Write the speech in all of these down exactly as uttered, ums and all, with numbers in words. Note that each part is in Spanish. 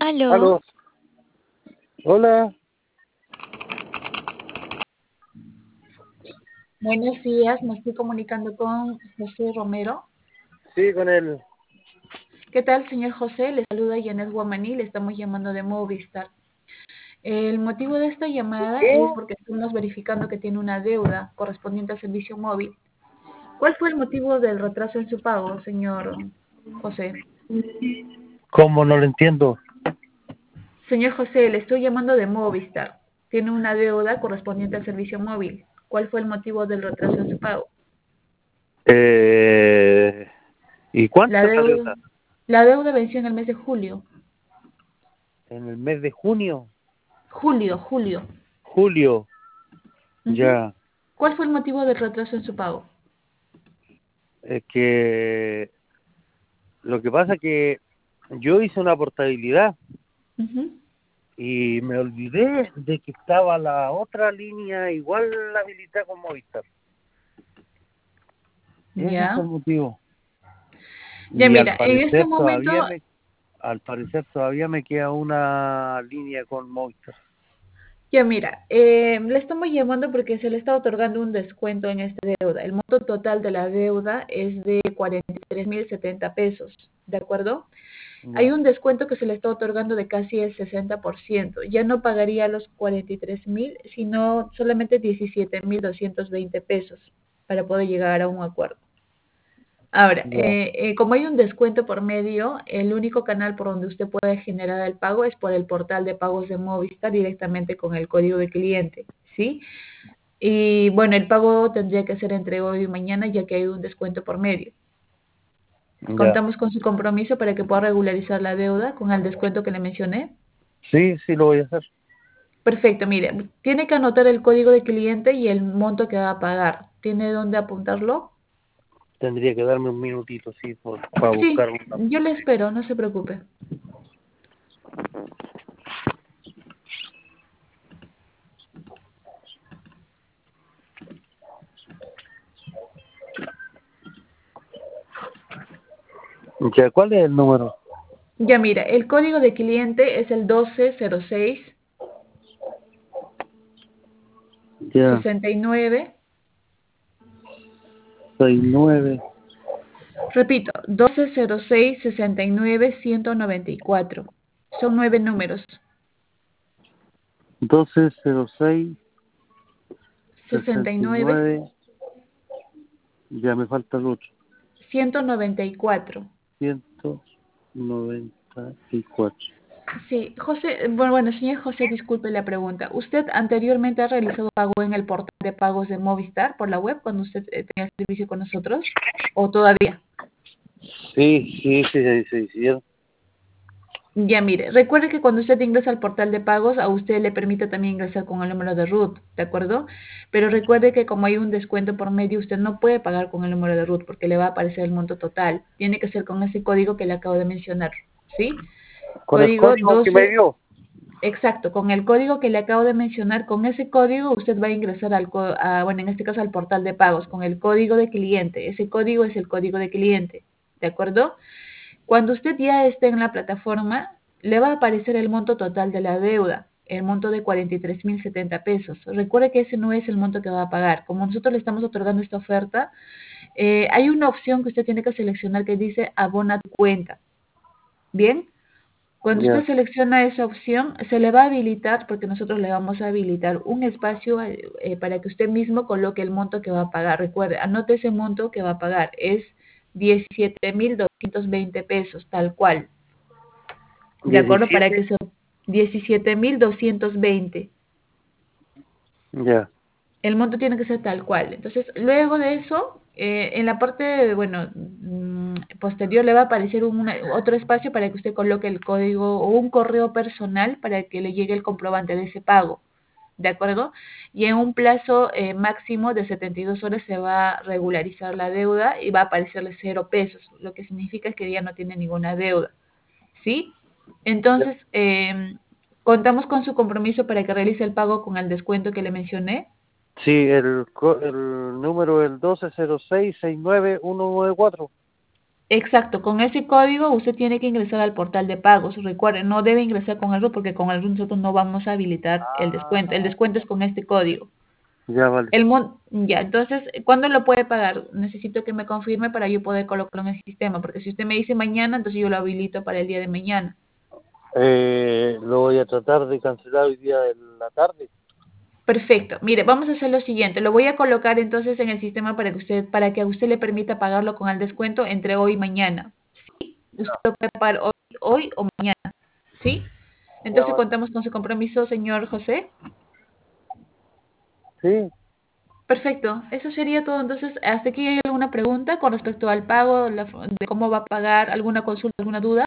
Aló. Aló. Hola. Buenos días, me estoy comunicando con José Romero. Sí, con él. ¿Qué tal, señor José? Le saluda Janet Guamaní, le estamos llamando de Movistar. El motivo de esta llamada ¿Qué? es porque estamos verificando que tiene una deuda correspondiente al servicio móvil. ¿Cuál fue el motivo del retraso en su pago, señor José? ¿Cómo? No lo entiendo. Señor José, le estoy llamando de Movistar. Tiene una deuda correspondiente al servicio móvil. ¿Cuál fue el motivo del retraso en su pago? Eh, ¿Y cuánto La es la deuda, deuda? la deuda venció en el mes de julio. En el mes de junio, Julio, julio. julio. Ujú. Ya. ¿Cuál fue el motivo del retraso en su pago? Es que lo que pasa es que yo hice una portabilidad Ujú. y me olvidé de que estaba la otra línea igual habilitada con Movistar. Ese fue Ya. el motivo. Ya Y al mira, en este parecer momento, todavía me, al parecer todavía me queda una línea con Movistar. ya mira, eh, le estamos llamando porque se le está otorgando un descuento en esta deuda. El monto total de la deuda es de cuarenta y tres mil setenta pesos, ¿de acuerdo? Hay Ya. un descuento que se le está otorgando de casi el sesenta por ciento. Ya no pagaría los cuarenta y tres mil, sino solamente diecisiete mil doscientos veinte pesos para poder llegar a un acuerdo. Ahora, Ya. eh, eh, como hay un descuento por medio, el único canal por donde usted puede generar el pago es por el portal de pagos de Movistar directamente con el código de cliente, ¿sí? Y bueno, el pago tendría que ser entre hoy y mañana ya que hay un descuento por medio. Ya. Contamos con su compromiso para que pueda regularizar la deuda con el descuento que le mencioné. Sí, sí lo voy a hacer. Perfecto, mire, tiene que anotar el código de cliente y el monto que va a pagar. ¿Tiene dónde apuntarlo? Tendría que darme un minutito, sí, por, para Sí, buscar una. yo le espero, no se preocupe. Ya, ¿cuál es el número? Ya mira, el código de cliente es el doce cero seis Ya, sesenta y nueve. seis nueve Repito, doce cero seis sesenta y nueve ciento noventa y cuatro. Son nueve números. doce cero seis sesenta y sesenta y nueve nueve Ya me falta el otro. ciento noventa y cuatro. Ciento noventa y cuatro. Sí, José, bueno, bueno, señor José, disculpe la pregunta. ¿Usted anteriormente ha realizado pago en el portal de pagos de Movistar por la web cuando usted eh, tenía el servicio con nosotros? ¿O todavía? Sí, sí, sí, sí, sí, sí. Ya mire, recuerde que cuando usted ingresa al portal de pagos, a usted le permite también ingresar con el número de RUT, ¿de acuerdo? Pero recuerde que como hay un descuento por medio, usted no puede pagar con el número de RUT porque le va a aparecer el monto total. Tiene que ser con ese código que le acabo de mencionar, ¿sí? Con el Código código que me doce, dio. exacto, con el código que le acabo de mencionar, con ese código usted va a ingresar al, co- a, bueno, en este caso al portal de pagos, con el código de cliente. Ese código es el código de cliente, ¿de acuerdo? Cuando usted ya esté en la plataforma, le va a aparecer el monto total de la deuda, el monto de cuarenta y tres mil setenta pesos. Recuerde que ese no es el monto que va a pagar. Como nosotros le estamos otorgando esta oferta, eh, hay una opción que usted tiene que seleccionar que dice abona tu cuenta. Bien, cuando usted Ya, selecciona esa opción, se le va a habilitar, porque nosotros le vamos a habilitar un espacio eh, eh, para que usted mismo coloque el monto que va a pagar. Recuerde, anote ese monto que va a pagar. Es diecisiete mil doscientos veinte pesos, tal cual. ¿De acuerdo? Para diecisiete. que se... diecisiete mil doscientos veinte. Ya, El monto tiene que ser tal cual. Entonces, luego de eso, eh, en la parte, bueno, mm, posterior le va a aparecer una- otro espacio para que usted coloque el código o un correo personal para que le llegue el comprobante de ese pago. ¿De acuerdo? Y en un plazo eh, máximo de setenta y dos horas se va a regularizar la deuda y va a aparecerle cero pesos, lo que significa que ya no tiene ninguna deuda. ¿Sí? ya. Entonces, eh, contamos con su compromiso para que realice el pago con el descuento que le mencioné. Sí, el, co- el número es el doce cero seis seis nueve uno nueve cuatro. Exacto, con ese código usted tiene que ingresar al portal de pagos. Recuerde, no debe ingresar con error porque con error nosotros no vamos a habilitar el descuento. El descuento es con este código. Ya, vale. El mon ya, entonces, ¿cuándo lo puede pagar? Necesito que me confirme para yo poder colocarlo en el sistema, porque si usted me dice mañana, entonces yo lo habilito para el día de mañana. Eh, lo voy a tratar de cancelar hoy día en la tarde. Perfecto. Mire, vamos a hacer lo siguiente. Lo voy a colocar entonces en el sistema para que usted, para que a usted le permita pagarlo con el descuento entre hoy y mañana. ¿Sí? Usted lo puede pagar hoy, hoy o mañana. ¿Sí? Ya, Entonces vale. contamos con su compromiso, señor José. Sí. Perfecto. Eso sería todo. Entonces, ¿hasta aquí hay alguna pregunta con respecto al pago, la, de cómo va a pagar, alguna consulta, alguna duda?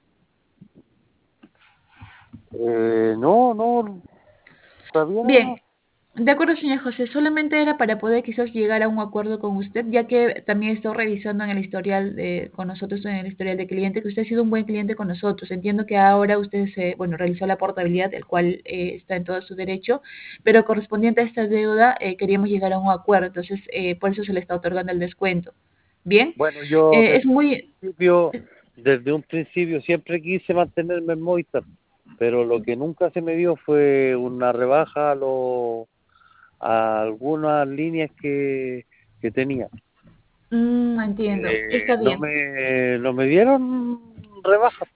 Eh, no, no, está bien, Bien, ¿no? de acuerdo, señor José. Solamente era para poder quizás llegar a un acuerdo con usted, ya que también estoy revisando en el historial de, con nosotros, en el historial de cliente, que usted ha sido un buen cliente con nosotros. Entiendo que ahora usted se, bueno, realizó la portabilidad, el cual eh, está en todo su derecho, pero correspondiente a esta deuda eh, queríamos llegar a un acuerdo, entonces eh, por eso se le está otorgando el descuento. Bien, Bueno, yo eh, es desde un muy, principio, desde un principio siempre quise mantenerme en Movistar, pero lo que nunca se me dio fue una rebaja a, lo, a algunas líneas que, que tenía. mm, entiendo, Eh, está no bien. me, no me dieron rebaja,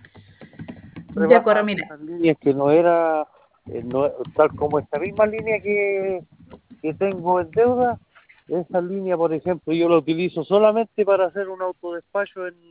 De rebaja acuerdo, a mira. algunas líneas que no era, eh, no, tal como esta misma línea que, que tengo en deuda, esa línea, por ejemplo, yo la utilizo solamente para hacer un autodespacho en,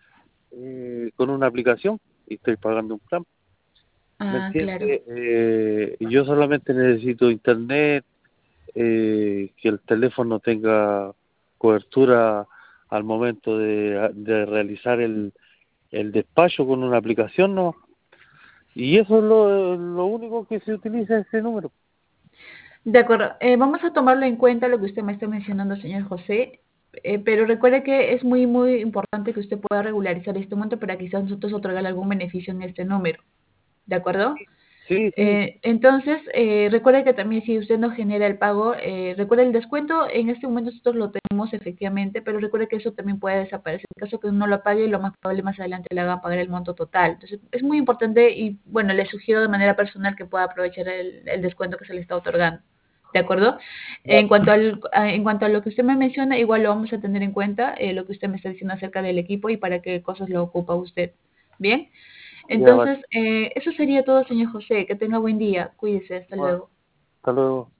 eh, con una aplicación y estoy pagando un plan. ¿Me Ah, claro. entiende? Eh, yo solamente necesito internet, eh, que el teléfono tenga cobertura al momento de, de realizar el, el despacho con una aplicación, ¿no? Y eso es lo, lo único que se utiliza ese número. De acuerdo, eh, vamos a tomarlo en cuenta lo que usted me está mencionando, señor José, eh, pero recuerde que es muy, muy importante que usted pueda regularizar este monto para quizás nosotros otorgarle algún beneficio en este número, ¿de acuerdo? Sí, sí, Eh, entonces, eh, recuerde que también si usted no genera el pago, eh, recuerde el descuento, en este momento nosotros lo tenemos efectivamente, pero recuerde que eso también puede desaparecer. En caso que no lo pague, lo más probable más adelante le hagan pagar el monto total. Entonces, es muy importante y, bueno, le sugiero de manera personal que pueda aprovechar el, el descuento que se le está otorgando. ¿De acuerdo? En vale, cuanto, al, a- en cuanto a lo que usted me menciona, igual lo vamos a tener en cuenta, eh, lo que usted me está diciendo acerca del equipo y para qué cosas lo ocupa usted. ¿Bien? ya vale. Entonces, eh, eso sería todo, señor José. Que tenga buen día. Cuídese. Hasta Bueno, luego. hasta luego.